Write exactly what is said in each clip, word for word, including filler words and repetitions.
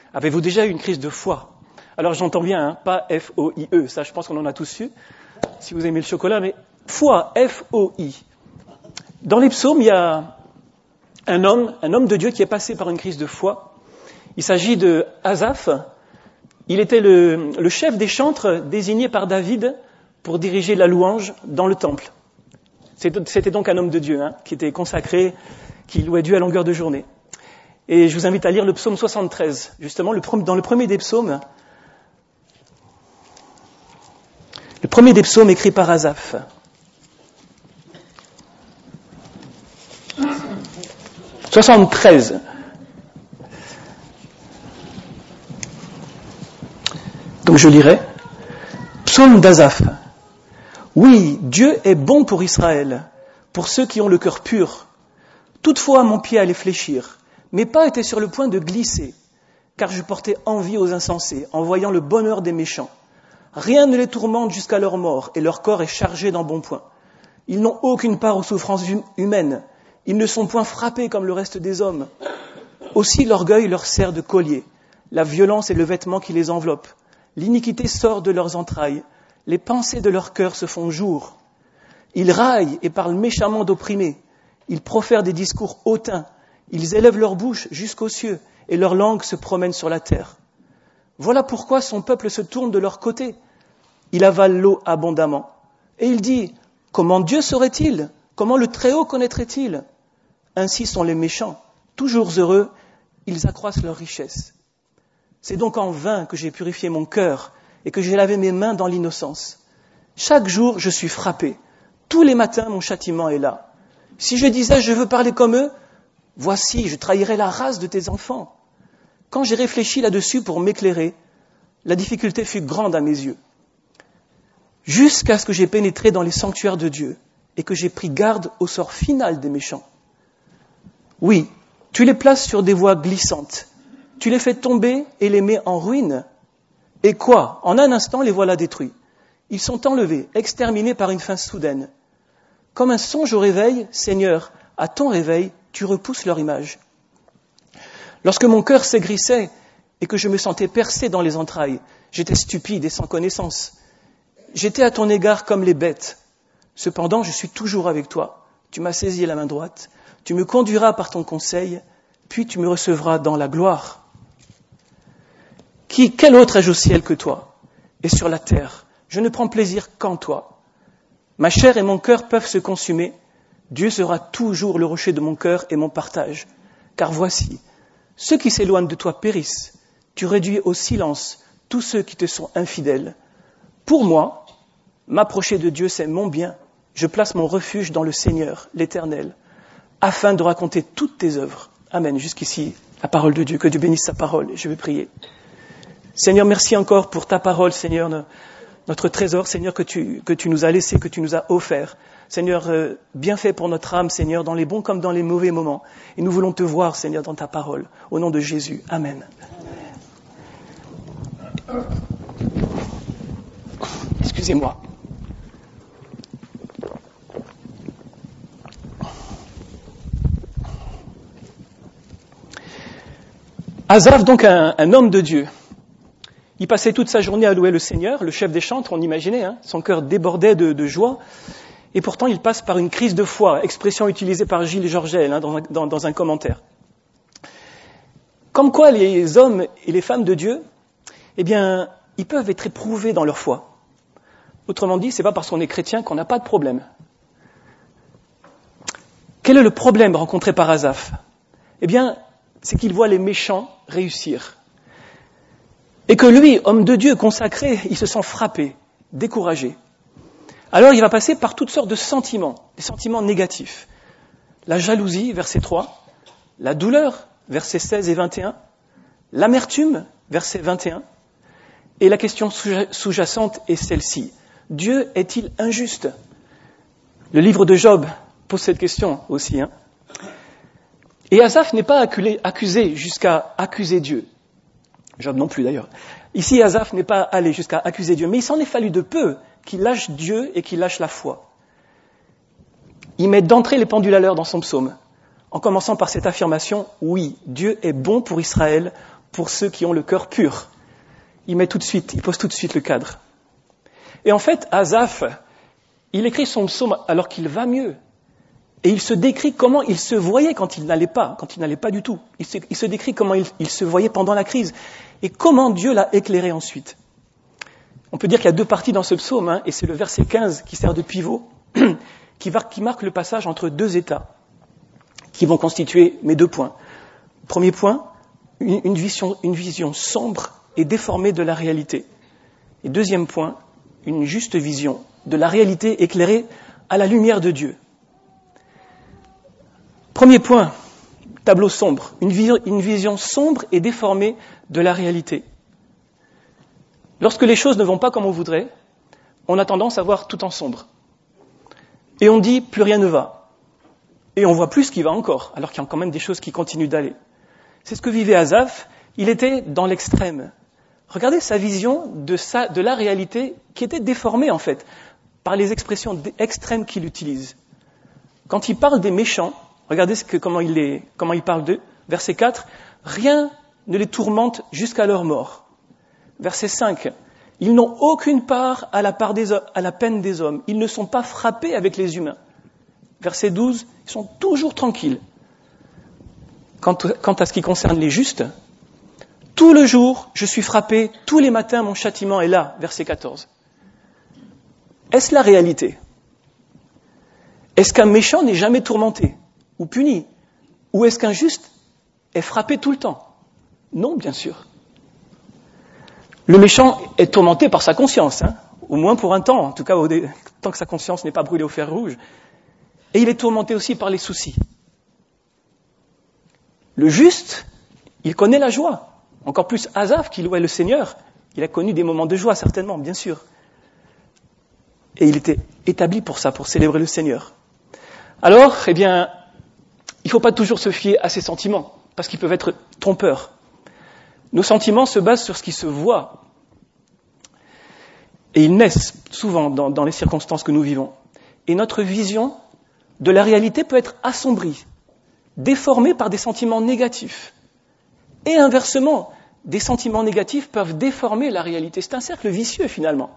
Avez-vous déjà eu une crise de foi? Alors j'entends bien, hein, pas F O I E, ça je pense qu'on en a tous eu, si vous aimez le chocolat, mais foi, F O I. Dans les psaumes, il y a un homme, un homme de Dieu qui est passé par une crise de foi. Il s'agit de Asaph. Il était le, le chef des chantres désigné par David pour diriger la louange dans le temple. C'était donc un homme de Dieu, hein, qui était consacré, qui louait Dieu à longueur de journée. Et je vous invite à lire le psaume soixante-treize. Justement, le, dans le premier des psaumes, le premier des psaumes écrit par Asaph. soixante-treize. Donc je lirai. Psaume d'Asaph. Oui, Dieu est bon pour Israël, pour ceux qui ont le cœur pur. Toutefois, mon pied allait fléchir. Mes pas étaient sur le point de glisser, car je portais envie aux insensés, en voyant le bonheur des méchants. Rien ne les tourmente jusqu'à leur mort, et leur corps est chargé d'embonpoint. Ils n'ont aucune part aux souffrances humaines. Ils ne sont point frappés comme le reste des hommes. Aussi l'orgueil leur sert de collier. La violence est le vêtement qui les enveloppe. L'iniquité sort de leurs entrailles. Les pensées de leur cœur se font jour. Ils raillent et parlent méchamment d'opprimés. Ils profèrent des discours hautains. Ils élèvent leur bouche jusqu'aux cieux, et leur langue se promène sur la terre. Voilà pourquoi son peuple se tourne de leur côté. Il avale l'eau abondamment. Et il dit, comment Dieu saurait-il? Comment le Très-Haut connaîtrait-il? Ainsi sont les méchants. Toujours heureux, ils accroissent leur richesse. C'est donc en vain que j'ai purifié mon cœur et que j'ai lavé mes mains dans l'innocence. Chaque jour, je suis frappé. Tous les matins, mon châtiment est là. Si je disais, je veux parler comme eux, voici, je trahirais la race de tes enfants. Quand j'ai réfléchi là-dessus pour m'éclairer, la difficulté fut grande à mes yeux. Jusqu'à ce que j'ai pénétré dans les sanctuaires de Dieu et que j'ai pris garde au sort final des méchants. Oui, tu les places sur des voies glissantes. Tu les fais tomber et les mets en ruine. Et quoi? En un instant, les voilà détruits. Ils sont enlevés, exterminés par une fin soudaine. Comme un songe au réveil, Seigneur, à ton réveil, tu repousses leur image. Lorsque mon cœur s'aigrissait et que je me sentais percé dans les entrailles, j'étais stupide et sans connaissance. J'étais à ton égard comme les bêtes. Cependant, je suis toujours avec toi. Tu m'as saisi la main droite. Tu me conduiras par ton conseil, puis tu me recevras dans la gloire. Qui, quel autre ai-je au ciel que toi? Et sur la terre, je ne prends plaisir qu'en toi. Ma chair et mon cœur peuvent se consumer. Dieu sera toujours le rocher de mon cœur et mon partage. Car voici, ceux qui s'éloignent de toi périssent. Tu réduis au silence tous ceux qui te sont infidèles. Pour moi, m'approcher de Dieu, c'est mon bien. Je place mon refuge dans le Seigneur, l'Éternel, afin de raconter toutes tes œuvres. Amen. Jusqu'ici, la parole de Dieu. Que Dieu bénisse sa parole. Je vais prier. Seigneur, merci encore pour ta parole, Seigneur, notre trésor, Seigneur, que tu, que tu nous as laissé, que tu nous as offert. Seigneur, euh, bien fait pour notre âme, Seigneur, dans les bons comme dans les mauvais moments. Et nous voulons te voir, Seigneur, dans ta parole. Au nom de Jésus. Amen. Excusez-moi. Asaph, donc un, un homme de Dieu. Il passait toute sa journée à louer le Seigneur, le chef des chantres, on imaginait, hein, son cœur débordait de, de joie. Et pourtant, il passe par une crise de foi, expression utilisée par Gilles Georgel hein, dans, un, dans, dans un commentaire. Comme quoi les hommes et les femmes de Dieu, eh bien, ils peuvent être éprouvés dans leur foi. Autrement dit, c'est pas parce qu'on est chrétien qu'on n'a pas de problème. Quel est le problème rencontré par Asaph? Eh bien, c'est qu'il voit les méchants réussir. Et que lui, homme de Dieu consacré, il se sent frappé, découragé. Alors il va passer par toutes sortes de sentiments, des sentiments négatifs. La jalousie, verset trois, la douleur, versets seize et vingt et un, l'amertume, verset vingt et un, et la question sous-jacente est celle-ci. Dieu est-il injuste? Le livre de Job pose cette question aussi. Hein. Et Asaph n'est pas accusé jusqu'à accuser Dieu. Job non plus d'ailleurs. Ici, Asaph n'est pas allé jusqu'à accuser Dieu, mais il s'en est fallu de peu qu'il lâche Dieu et qu'il lâche la foi. Il met d'entrée les pendules à l'heure dans son psaume, en commençant par cette affirmation, oui, Dieu est bon pour Israël, pour ceux qui ont le cœur pur. Il met tout de suite, il pose tout de suite le cadre. Et en fait, Asaph, il écrit son psaume alors qu'il va mieux. Et il se décrit comment il se voyait quand il n'allait pas, quand il n'allait pas du tout. Il se, il se décrit comment il, il se voyait pendant la crise. Et comment Dieu l'a éclairé ensuite. On peut dire qu'il y a deux parties dans ce psaume, hein, et c'est le verset quinze qui sert de pivot, qui, va, qui marque le passage entre deux états, qui vont constituer mes deux points. Premier point, une, une, vision, une vision sombre et déformée de la réalité. Et deuxième point, une juste vision de la réalité éclairée à la lumière de Dieu. Premier point, tableau sombre, une vision, une vision sombre et déformée de la réalité. Lorsque les choses ne vont pas comme on voudrait, on a tendance à voir tout en sombre. Et on dit, plus rien ne va. Et on voit plus ce qui va encore, alors qu'il y a quand même des choses qui continuent d'aller. C'est ce que vivait Asaph, il était dans l'extrême. Regardez sa vision de, sa, de la réalité qui était déformée en fait, par les expressions extrêmes qu'il utilise. Quand il parle des méchants, regardez ce que, comment, il les, comment il parle d'eux. Verset quatre, rien ne les tourmente jusqu'à leur mort. Verset cinq, ils n'ont aucune part à la, part des, à la peine des hommes. Ils ne sont pas frappés avec les humains. Verset douze, ils sont toujours tranquilles. Quant, quant à ce qui concerne les justes, tout le jour, je suis frappé, tous les matins, mon châtiment est là. Verset quatorze. Est-ce la réalité ? Est-ce qu'un méchant n'est jamais tourmenté ou puni ? Ou est-ce qu'un juste est frappé tout le temps ? Non, bien sûr. Le méchant est tourmenté par sa conscience, hein, au moins pour un temps, en tout cas au dé... tant que sa conscience n'est pas brûlée au fer rouge. Et il est tourmenté aussi par les soucis. Le juste, il connaît la joie. Encore plus Asaph qui louait le Seigneur, il a connu des moments de joie certainement, bien sûr. Et il était établi pour ça, pour célébrer le Seigneur. Alors, eh bien, il ne faut pas toujours se fier à ses sentiments, parce qu'ils peuvent être trompeurs. Nos sentiments se basent sur ce qui se voit. Et ils naissent souvent dans, dans les circonstances que nous vivons. Et notre vision de la réalité peut être assombrie, déformée par des sentiments négatifs. Et inversement, des sentiments négatifs peuvent déformer la réalité. C'est un cercle vicieux finalement.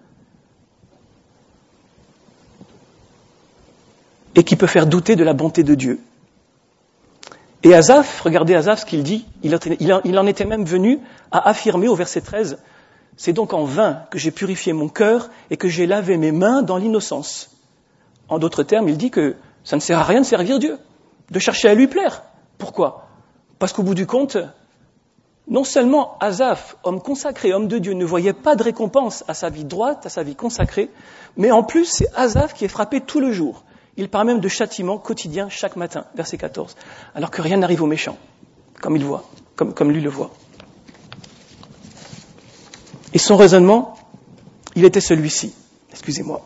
Et qui peut faire douter de la bonté de Dieu. Et Asaph, regardez Asaph ce qu'il dit, il, il, il en était même venu à affirmer au verset treize, « C'est donc en vain que j'ai purifié mon cœur et que j'ai lavé mes mains dans l'innocence. » En d'autres termes, il dit que ça ne sert à rien de servir Dieu, de chercher à lui plaire. Pourquoi ? Parce qu'au bout du compte, non seulement Asaph, homme consacré, homme de Dieu, ne voyait pas de récompense à sa vie droite, à sa vie consacrée, mais en plus c'est Asaph qui est frappé tout le jour. Il parle même de châtiment quotidien chaque matin, verset quatorze, alors que rien n'arrive aux méchants, comme il voit, comme, comme lui le voit. Et son raisonnement, il était celui-ci. Excusez-moi.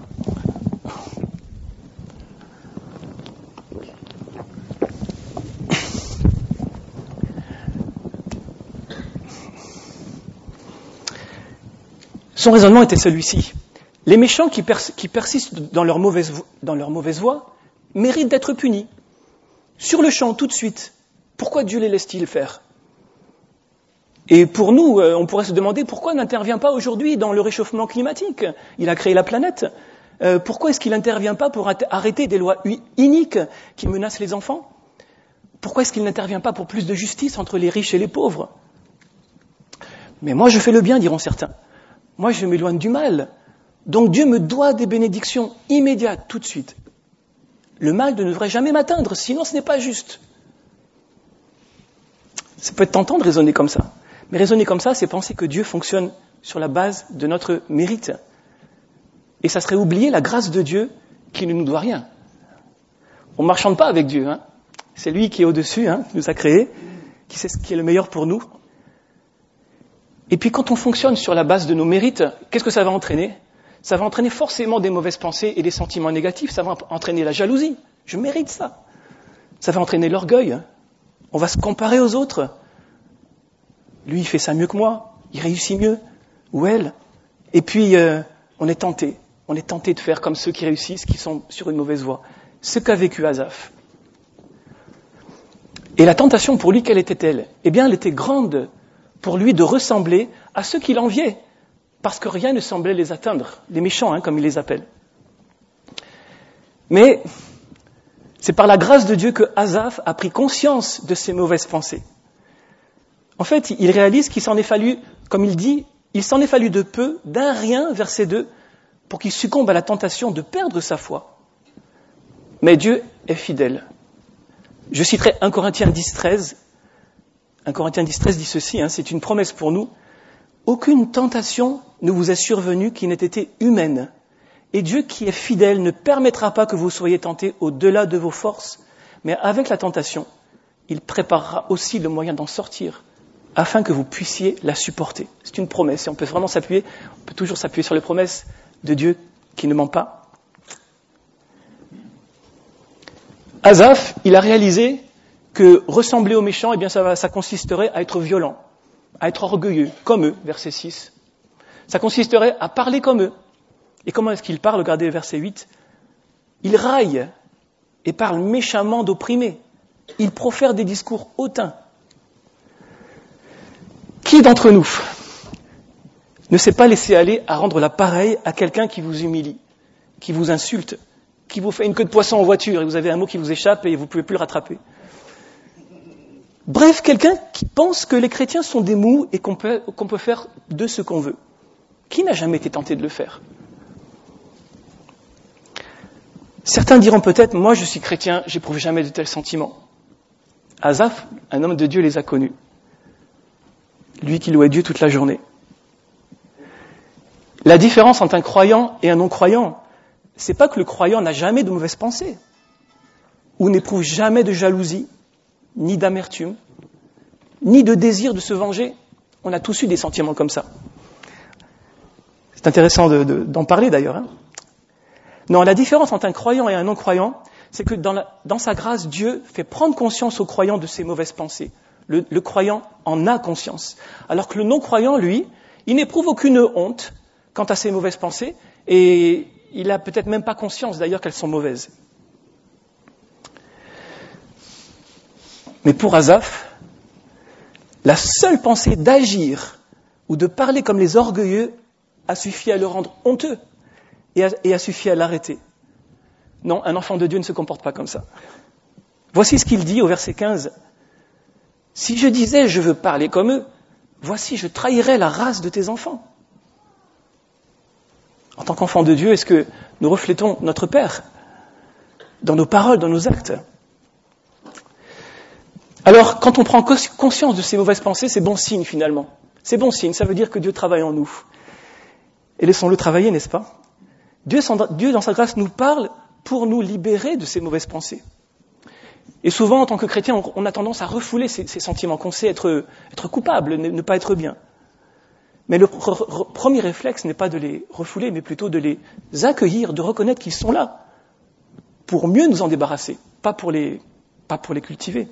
Son raisonnement était celui-ci. Les méchants qui, pers- qui persistent dans leur, mauvaise vo- dans leur mauvaise voie méritent d'être punis. Sur le champ, tout de suite. Pourquoi Dieu les laisse-t-il faire ? Et pour nous, euh, on pourrait se demander pourquoi il n'intervient pas aujourd'hui dans le réchauffement climatique ? Il a créé la planète. Euh, pourquoi est-ce qu'il n'intervient pas pour arrêter des lois iniques qui menacent les enfants ? Pourquoi est-ce qu'il n'intervient pas pour plus de justice entre les riches et les pauvres ? Mais moi, je fais le bien, diront certains. Moi, je m'éloigne du mal. Donc Dieu me doit des bénédictions immédiates, tout de suite. Le mal ne devrait jamais m'atteindre, sinon ce n'est pas juste. Ça peut être tentant de raisonner comme ça. Mais raisonner comme ça, c'est penser que Dieu fonctionne sur la base de notre mérite. Et ça serait oublier la grâce de Dieu qui ne nous doit rien. On ne marchande pas avec Dieu. Hein. C'est lui qui est au-dessus, hein, qui nous a créés, qui sait ce qui est le meilleur pour nous. Et puis quand on fonctionne sur la base de nos mérites, qu'est-ce que ça va entraîner ? Ça va entraîner forcément des mauvaises pensées et des sentiments négatifs. Ça va entraîner la jalousie. Je mérite ça. Ça va entraîner l'orgueil. On va se comparer aux autres. Lui, il fait ça mieux que moi. Il réussit mieux. Ou elle. Et puis, euh, on est tenté. On est tenté de faire comme ceux qui réussissent, qui sont sur une mauvaise voie. Ce qu'a vécu Asaph. Et la tentation pour lui, quelle était-elle? Eh bien, elle était grande pour lui de ressembler à ceux qui l'enviaient, parce que rien ne semblait les atteindre, les méchants, hein, comme il les appelle. Mais c'est par la grâce de Dieu que Asaph a pris conscience de ses mauvaises pensées. En fait, il réalise qu'il s'en est fallu, comme il dit, il s'en est fallu de peu, d'un rien, verset deux, pour qu'il succombe à la tentation de perdre sa foi. Mais Dieu est fidèle. Je citerai un Corinthiens dix, treize. un Corinthiens dix, treize dit ceci, hein, c'est une promesse pour nous. Aucune tentation ne vous est survenue qui n'ait été humaine. Et Dieu qui est fidèle ne permettra pas que vous soyez tentés au-delà de vos forces, mais avec la tentation, il préparera aussi le moyen d'en sortir, afin que vous puissiez la supporter. C'est une promesse, et on peut vraiment s'appuyer, on peut toujours s'appuyer sur les promesses de Dieu qui ne ment pas. Asaph, il a réalisé que ressembler aux méchants, eh bien, ça, va, ça consisterait à être violent, à être orgueilleux, comme eux, verset six. Ça consisterait à parler comme eux. Et comment est-ce qu'il parle? Regardez le verset huit. Il raille et parle méchamment d'opprimés. Il profère des discours hautains. Qui d'entre nous ne s'est pas laissé aller à rendre la pareille à quelqu'un qui vous humilie, qui vous insulte, qui vous fait une queue de poisson en voiture et vous avez un mot qui vous échappe et vous ne pouvez plus le rattraper? Bref, quelqu'un qui pense que les chrétiens sont des mous et qu'on peut, qu'on peut faire de ce qu'on veut. Qui n'a jamais été tenté de le faire? Certains diront peut-être, moi je suis chrétien, j'éprouve jamais de tels sentiments. Asaph, un homme de Dieu, les a connus. Lui qui louait Dieu toute la journée. La différence entre un croyant et un non-croyant, c'est pas que le croyant n'a jamais de mauvaises pensées, ou n'éprouve jamais de jalousie, ni d'amertume, ni de désir de se venger. On a tous eu des sentiments comme ça. C'est intéressant de, de, d'en parler d'ailleurs. Hein. Non, la différence entre un croyant et un non-croyant, c'est que dans, la, dans sa grâce, Dieu fait prendre conscience au croyant de ses mauvaises pensées. Le, le croyant en a conscience. Alors que le non-croyant, lui, il n'éprouve aucune honte quant à ses mauvaises pensées, et il n'a peut-être même pas conscience d'ailleurs qu'elles sont mauvaises. Mais pour Asaph, la seule pensée d'agir ou de parler comme les orgueilleux a suffi à le rendre honteux et a, et a suffi à l'arrêter. Non, un enfant de Dieu ne se comporte pas comme ça. Voici ce qu'il dit au verset quinze. « Si je disais je veux parler comme eux, voici je trahirais la race de tes enfants. » En tant qu'enfant de Dieu, est-ce que nous reflétons notre Père dans nos paroles, dans nos actes? Alors, quand on prend conscience de ces mauvaises pensées, c'est bon signe finalement. C'est bon signe, ça veut dire que Dieu travaille en nous. Et laissons-le travailler, n'est-ce pas? Dieu, Dieu, dans sa grâce, nous parle pour nous libérer de ces mauvaises pensées. Et souvent, en tant que chrétien, on, on a tendance à refouler ces, ces sentiments, qu'on sait être, être coupable, ne, ne pas être bien. Mais le re, re, premier réflexe n'est pas de les refouler, mais plutôt de les accueillir, de reconnaître qu'ils sont là, pour mieux nous en débarrasser, pas pour les, pas pour les cultiver.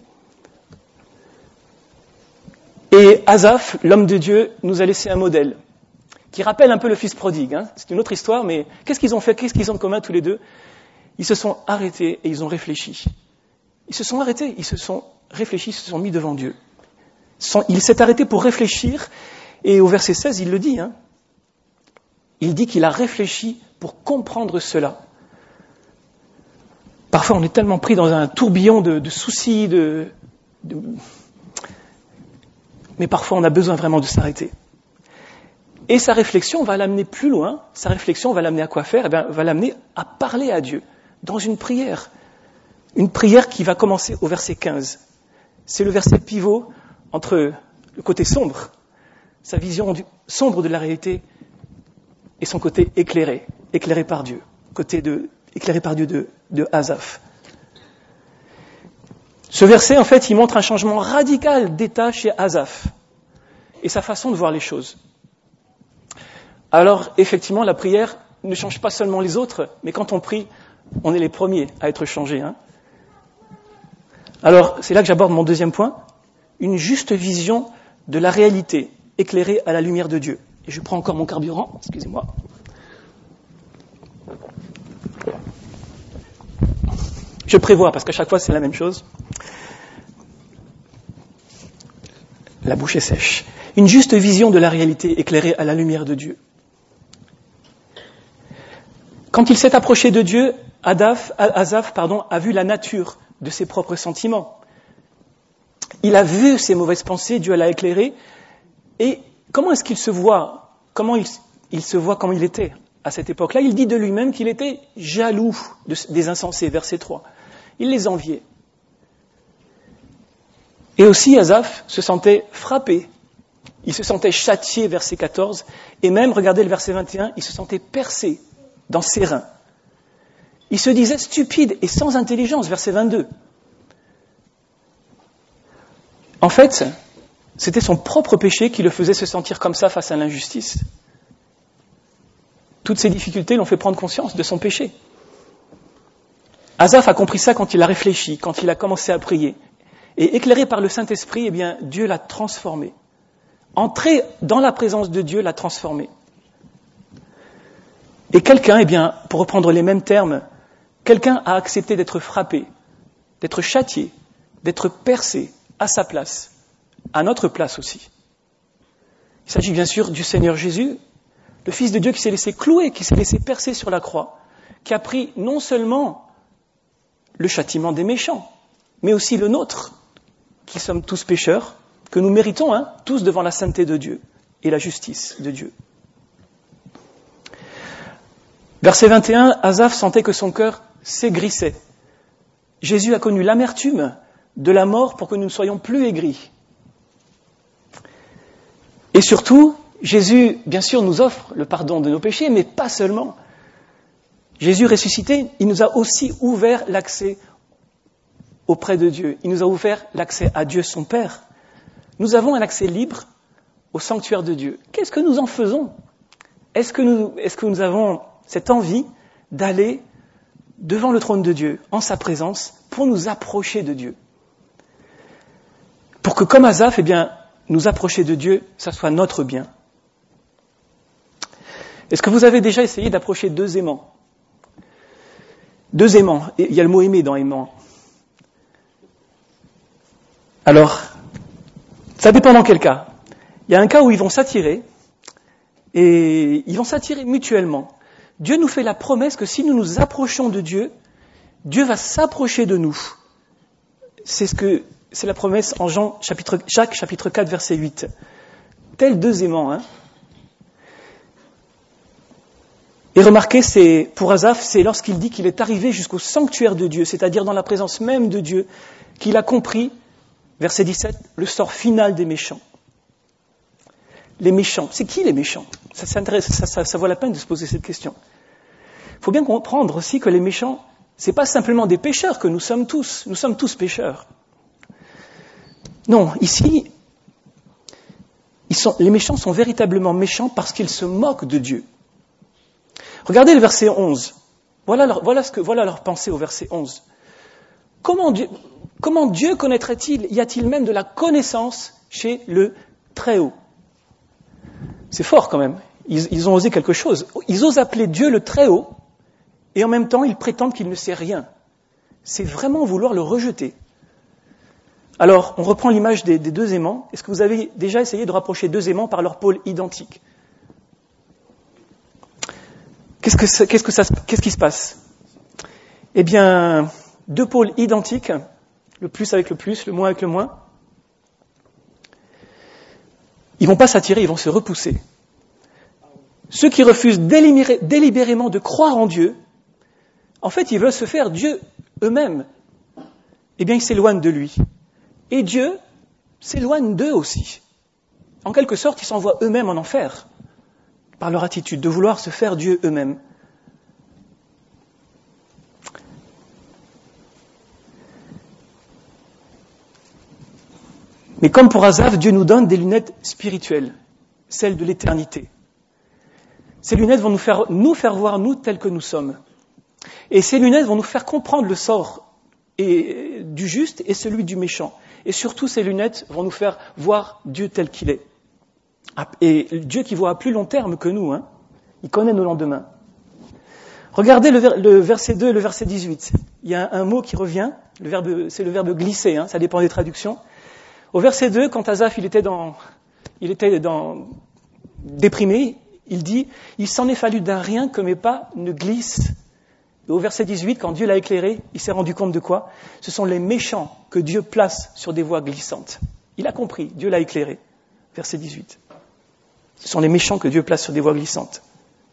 Et Asaph, l'homme de Dieu, nous a laissé un modèle qui rappelle un peu le fils prodigue. Hein. C'est une autre histoire, mais qu'est-ce qu'ils ont fait? Qu'est-ce qu'ils ont de commun tous les deux? Ils se sont arrêtés et ils ont réfléchi. Ils se sont arrêtés, ils se sont réfléchis, ils se sont mis devant Dieu. Il s'est arrêté pour réfléchir, et au verset seize, il le dit. Hein. Il dit qu'il a réfléchi pour comprendre cela. Parfois, on est tellement pris dans un tourbillon de, de soucis, de, de... mais parfois, on a besoin vraiment de s'arrêter. Et sa réflexion va l'amener plus loin. Sa réflexion va l'amener à quoi faire? Eh bien, va l'amener à parler à Dieu dans une prière. Une prière qui va commencer au verset quinze. C'est le verset pivot entre le côté sombre, sa vision du, sombre de la réalité, et son côté éclairé, éclairé par Dieu, côté de, éclairé par Dieu de, de Asaph. Ce verset, en fait, il montre un changement radical d'état chez Asaph et sa façon de voir les choses. Alors, effectivement, la prière ne change pas seulement les autres, mais quand on prie, on est les premiers à être changés. Hein. Alors, c'est là que j'aborde mon deuxième point, une juste vision de la réalité, éclairée à la lumière de Dieu. Et je prends encore mon carburant, excusez-moi. Je prévois, parce qu'à chaque fois c'est la même chose. la bouche est sèche. Une juste vision de la réalité éclairée à la lumière de Dieu. Quand il s'est approché de Dieu, Adaf, Asaph pardon, a vu la nature de ses propres sentiments. Il a vu ses mauvaises pensées, Dieu l'a éclairé. Et comment est-ce qu'il se voit? Comment il, il se voit comme il était à cette époque-là? Il dit de lui-même qu'il était jaloux de, des insensés, verset trois. Il les enviait. Et aussi, Asaph se sentait frappé. Il se sentait châtié, verset quatorze. Et même, regardez le verset vingt et un, il se sentait percé dans ses reins. Il se disait stupide et sans intelligence, verset vingt-deux. En fait, c'était son propre péché qui le faisait se sentir comme ça face à l'injustice. Toutes ces difficultés l'ont fait prendre conscience de son péché. Asaph a compris ça quand il a réfléchi, quand il a commencé à prier. Et éclairé par le Saint-Esprit, eh bien, Dieu l'a transformé. Entrer dans la présence de Dieu l'a transformé. Et quelqu'un, eh bien, pour reprendre les mêmes termes, quelqu'un a accepté d'être frappé, d'être châtié, d'être percé à sa place, à notre place aussi. Il s'agit bien sûr du Seigneur Jésus, le Fils de Dieu qui s'est laissé clouer, qui s'est laissé percer sur la croix, qui a pris non seulement le châtiment des méchants, mais aussi le nôtre, qui sommes tous pécheurs, que nous méritons, hein, tous devant la sainteté de Dieu et la justice de Dieu. Verset vingt et un, Asaph sentait que son cœur s'aigrissait. Jésus a connu l'amertume de la mort pour que nous ne soyons plus aigris. Et surtout, Jésus, bien sûr, nous offre le pardon de nos péchés, mais pas seulement. Jésus ressuscité, il nous a aussi ouvert l'accès auprès de Dieu. Il nous a ouvert l'accès à Dieu, son Père. Nous avons un accès libre au sanctuaire de Dieu. Qu'est-ce que nous en faisons? Est-ce que nous, est-ce que nous avons cette envie d'aller devant le trône de Dieu, en sa présence, pour nous approcher de Dieu? Pour que, comme Asaph, eh bien, nous approcher de Dieu, ça soit notre bien. Est-ce que vous avez déjà essayé d'approcher deux aimants? Deux aimants. Et il y a le mot aimer dans aimant. Alors, ça dépend dans quel cas. Il y a un cas où ils vont s'attirer, et ils vont s'attirer mutuellement. Dieu nous fait la promesse que si nous nous approchons de Dieu, Dieu va s'approcher de nous. C'est ce que c'est la promesse en Jean chapitre, Jacques chapitre quatre verset huit. Tels deux aimants, hein. Et remarquez, c'est, pour Asaph, c'est lorsqu'il dit qu'il est arrivé jusqu'au sanctuaire de Dieu, c'est-à-dire dans la présence même de Dieu, qu'il a compris, verset dix-sept, le sort final des méchants. Les méchants, c'est qui les méchants? Ça, ça, ça, ça, ça vaut la peine de se poser cette question. Il faut bien comprendre aussi que les méchants, c'est pas simplement des pécheurs que nous sommes tous. Nous sommes tous pécheurs. Non, ici, ils sont, les méchants sont véritablement méchants parce qu'ils se moquent de Dieu. Regardez le verset onze. Voilà leur, voilà ce que, voilà leur pensée au verset onze. Comment Dieu, comment Dieu connaîtrait-il? Y a-t-il même de la connaissance chez le Très-Haut? C'est fort quand même. Ils, ils ont osé quelque chose. Ils osent appeler Dieu le Très-Haut et en même temps ils prétendent qu'il ne sait rien. C'est vraiment vouloir le rejeter. Alors, on reprend l'image des, des deux aimants. Est-ce que vous avez déjà essayé de rapprocher deux aimants par leurs pôles identiques? Qu'est-ce que ça, qu'est-ce que ça, qu'est-ce qui se passe? Eh bien, deux pôles identiques, le plus avec le plus, le moins avec le moins, ils vont pas s'attirer, ils vont se repousser. Ceux qui refusent délibéré, délibérément de croire en Dieu, en fait, ils veulent se faire Dieu eux-mêmes. Eh bien, ils s'éloignent de lui. Et Dieu s'éloigne d'eux aussi. En quelque sorte, ils s'envoient eux-mêmes en enfer, par leur attitude de vouloir se faire Dieu eux-mêmes. Mais comme pour Asaph, Dieu nous donne des lunettes spirituelles, celles de l'éternité. Ces lunettes vont nous faire, nous faire voir nous tels que nous sommes. Et ces lunettes vont nous faire comprendre le sort et, du juste et celui du méchant. Et surtout, ces lunettes vont nous faire voir Dieu tel qu'il est. Et Dieu qui voit à plus long terme que nous, hein, il connaît nos lendemains. Regardez le, ver, le verset deux et le verset dix-huit. Il y a un, un mot qui revient, le verbe, c'est le verbe glisser, hein, ça dépend des traductions. Au verset deux, quand Asaph il était, dans, il était dans, déprimé, il dit « Il s'en est fallu d'un rien que mes pas ne glissent ». Et au verset dix-huit, quand Dieu l'a éclairé, il s'est rendu compte de quoi? Ce sont les méchants que Dieu place sur des voies glissantes. Il a compris, Dieu l'a éclairé. Verset dix-huit. Ce sont les méchants que Dieu place sur des voies glissantes.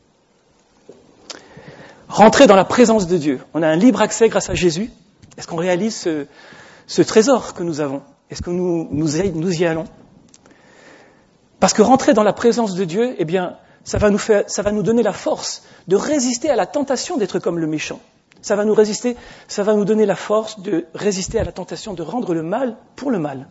Rentrer dans la présence de Dieu. On a un libre accès grâce à Jésus. Est-ce qu'on réalise ce, ce trésor que nous avons? Est-ce que nous, nous, nous y allons? Parce que rentrer dans la présence de Dieu, eh bien, ça va nous faire, ça va nous donner la force de résister à la tentation d'être comme le méchant. Ça va nous résister, ça va nous donner la force de résister à la tentation de rendre le mal pour le mal.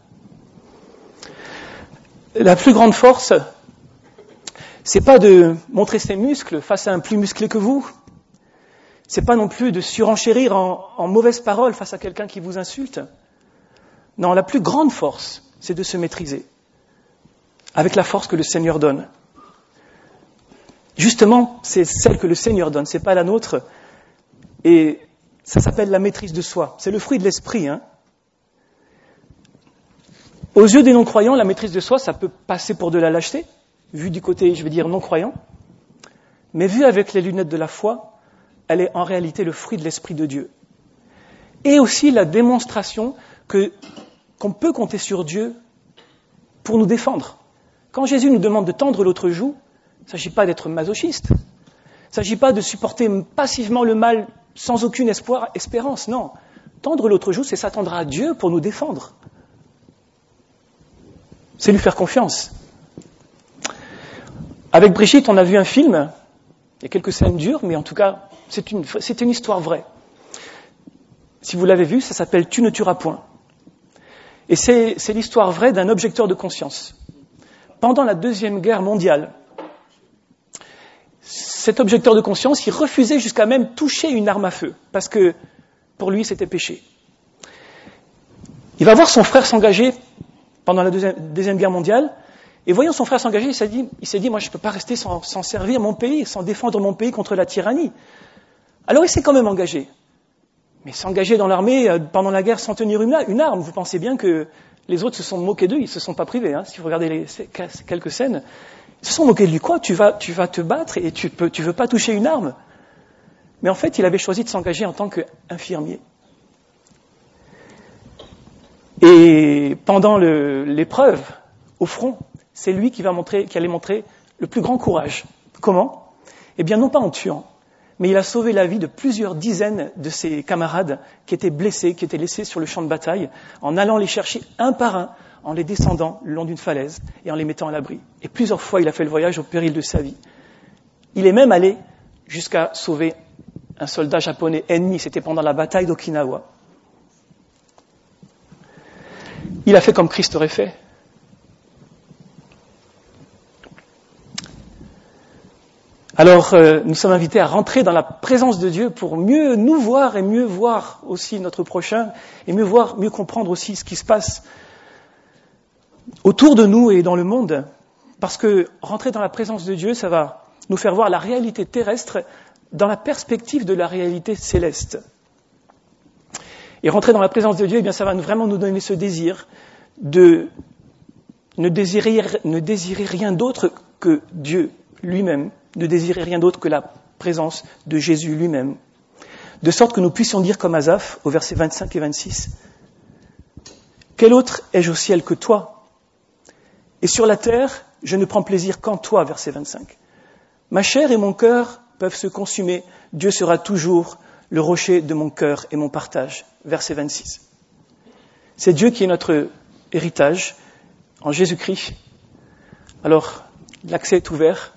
La plus grande force, c'est pas de montrer ses muscles face à un plus musclé que vous. C'est pas non plus de surenchérir en, en mauvaises paroles face à quelqu'un qui vous insulte. Non, la plus grande force, c'est de se maîtriser avec la force que le Seigneur donne. Justement, c'est celle que le Seigneur donne, c'est pas la nôtre. Et ça s'appelle la maîtrise de soi. C'est le fruit de l'esprit, hein. Aux yeux des non-croyants, la maîtrise de soi, ça peut passer pour de la lâcheté, vu du côté, je veux dire, non-croyant. Mais vu avec les lunettes de la foi, elle est en réalité le fruit de l'Esprit de Dieu. Et aussi la démonstration que, qu'on peut compter sur Dieu pour nous défendre. Quand Jésus nous demande de tendre l'autre joue, il ne s'agit pas d'être masochiste. Il ne s'agit pas de supporter passivement le mal sans aucune espoir, espérance, non. Tendre l'autre joue, c'est s'attendre à Dieu pour nous défendre. C'est lui faire confiance. Avec Brigitte, on a vu un film. Il y a quelques scènes dures, mais en tout cas, c'est une, c'est une histoire vraie. Si vous l'avez vu, ça s'appelle « Tu ne tueras point ». Et c'est, c'est l'histoire vraie d'un objecteur de conscience. Pendant la Deuxième Guerre mondiale, cet objecteur de conscience, il refusait jusqu'à même toucher une arme à feu, parce que pour lui, c'était péché. Il va voir son frère s'engager pendant la Deuxième, Deuxième Guerre mondiale, et voyant son frère s'engager, il s'est dit, il s'est dit moi je ne peux pas rester sans, sans servir mon pays, sans défendre mon pays contre la tyrannie. Alors il s'est quand même engagé. Mais s'engager dans l'armée euh, pendant la guerre sans tenir une, une arme, vous pensez bien que les autres se sont moqués d'eux, ils ne se sont pas privés. Hein, si vous regardez les, ces, quelques scènes, ils se sont moqués de lui. Quoi, tu vas, tu vas te battre et tu ne tu veux pas toucher une arme? Mais en fait, il avait choisi de s'engager en tant qu'infirmier. Et pendant le, l'épreuve, au front, c'est lui qui va montrer, qui allait montrer le plus grand courage. Comment? Eh bien, non pas en tuant, mais il a sauvé la vie de plusieurs dizaines de ses camarades qui étaient blessés, qui étaient laissés sur le champ de bataille, en allant les chercher un par un, en les descendant le long d'une falaise et en les mettant à l'abri. Et plusieurs fois, il a fait le voyage au péril de sa vie. Il est même allé jusqu'à sauver un soldat japonais ennemi, c'était pendant la bataille d'Okinawa. Il a fait comme Christ aurait fait. Alors, euh, nous sommes invités à rentrer dans la présence de Dieu pour mieux nous voir et mieux voir aussi notre prochain et mieux voir, mieux comprendre aussi ce qui se passe autour de nous et dans le monde. Parce que rentrer dans la présence de Dieu, ça va nous faire voir la réalité terrestre dans la perspective de la réalité céleste. Et rentrer dans la présence de Dieu, eh bien, ça va vraiment nous donner ce désir de ne désirer, ne désirer rien d'autre que Dieu lui-même, ne désirer rien d'autre que la présence de Jésus lui-même. De sorte que nous puissions dire comme Asaph, au versets vingt-cinq et vingt-six, « Quel autre ai-je au ciel que toi? Et sur la terre, je ne prends plaisir qu'en toi, verset vingt-cinq. Ma chair et mon cœur peuvent se consumer, Dieu sera toujours le rocher de mon cœur et mon partage. » Verset vingt-six. C'est Dieu qui est notre héritage en Jésus-Christ. Alors, l'accès est ouvert.